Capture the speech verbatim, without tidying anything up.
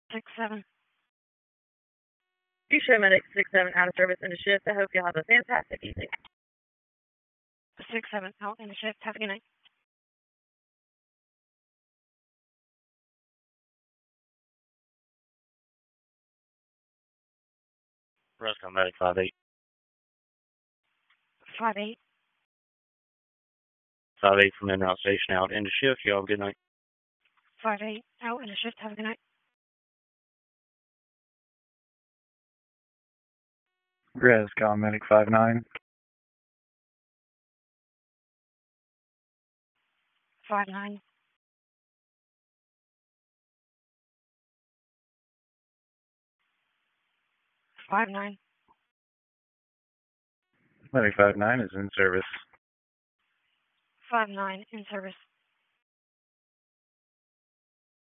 six seven. You show medic six seven out of service in the shift. I hope you have a fantastic evening. six seven out in the shift. Have a good night. Roscoe Medic five eight. five eight. five eight from en route station out into shift. You all have a good night. five eight out in the shift. Have a good night. Roscoe Medic five nine. five nine. five nine. Medic five nine is in service. five nine in service.